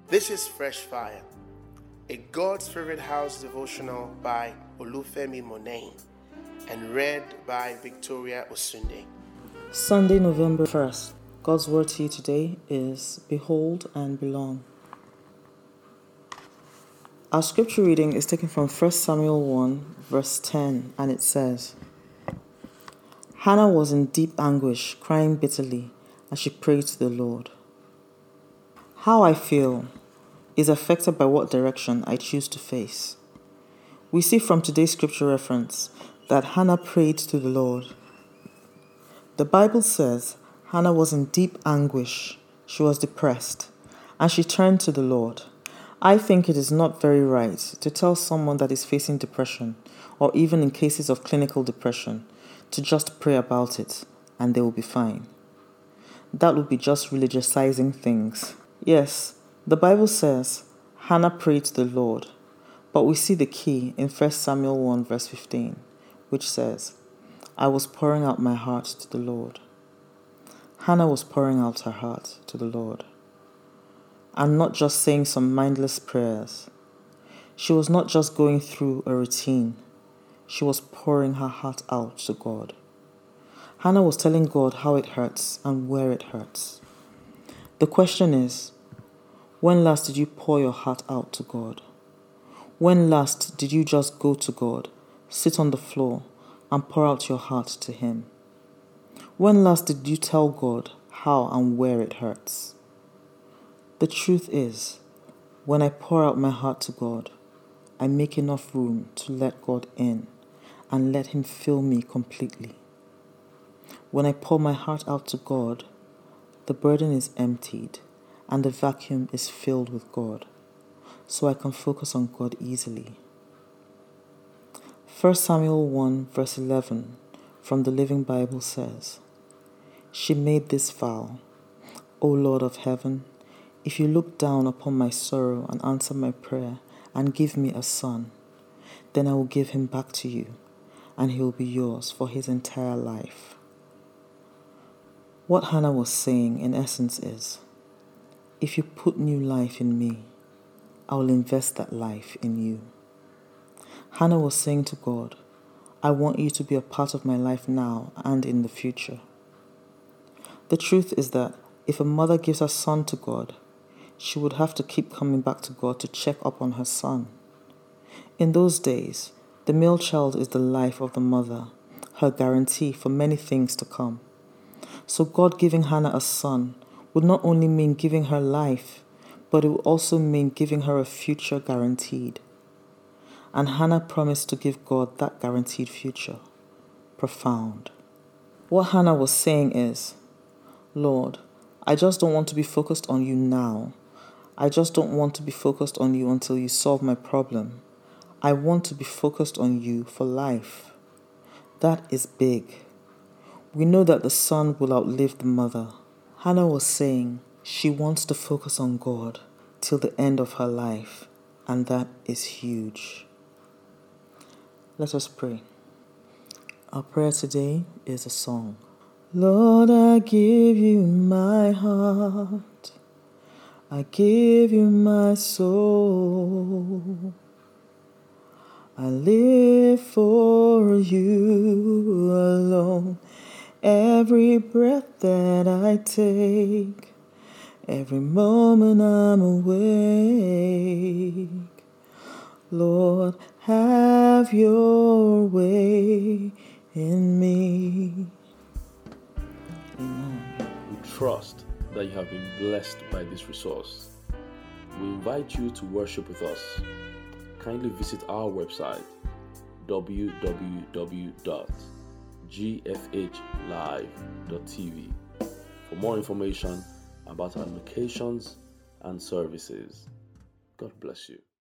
This is Fresh Fire, a God's Favorite House devotional by Olufemi Monain and read by Victoria Osunde. Sunday, November 1st. God's word to you today is Behold and Belong. Our scripture reading is taken from 1 Samuel 1, verse 10, and it says, Hannah was in deep anguish, crying bitterly, as she prayed to the Lord. How I feel is affected by what direction I choose to face. We see from today's scripture reference that Hannah prayed to the Lord. The Bible says Hannah was in deep anguish, she was depressed, and she turned to the Lord. I think it is not very right to tell someone that is facing depression, or even in cases of clinical depression, to just pray about it and they will be fine. That would be just religiousizing things. Yes, the Bible says Hannah prayed to the Lord, but we see the key in 1 Samuel 1 verse 15, which says, I was pouring out my heart to the Lord. Hannah was pouring out her heart to the Lord, and not just saying some mindless prayers. She was not just going through a routine. She was pouring her heart out to God. Hannah was telling God how it hurts and where it hurts. The question is, when last did you pour your heart out to God? When last did you just go to God, sit on the floor, and pour out your heart to Him? When last did you tell God how and where it hurts? The truth is, when I pour out my heart to God, I make enough room to let God in and let Him fill me completely. When I pour my heart out to God, the burden is emptied and the vacuum is filled with God, so I can focus on God easily. 1 Samuel 1 verse 11 from the Living Bible says, She made this vow, O Lord of heaven, if you look down upon my sorrow and answer my prayer and give me a son, then I will give him back to you, and he will be yours for his entire life. What Hannah was saying in essence is, if you put new life in me, I will invest that life in you. Hannah was saying to God, I want you to be a part of my life now and in the future. The truth is that if a mother gives her son to God, she would have to keep coming back to God to check up on her son. In those days, the male child is the life of the mother, her guarantee for many things to come. So God giving Hannah a son would not only mean giving her life, but it would also mean giving her a future guaranteed. And Hannah promised to give God that guaranteed future. Profound. What Hannah was saying is, Lord, I just don't want to be focused on you now. I just don't want to be focused on you until you solve my problem. I want to be focused on you for life. That is big. We know that the son will outlive the mother. Hannah was saying she wants to focus on God till the end of her life, and that is huge. Let us pray. Our prayer today is a song. Lord, I give you my heart. I give you my soul. I live for you alone. Every breath that I take, every moment I'm awake. Lord, have your way in me. Amen. We trust that you have been blessed by this resource. We invite you to worship with us. Kindly visit our website www.gfhlive.tv for more information about our locations and services. God bless you.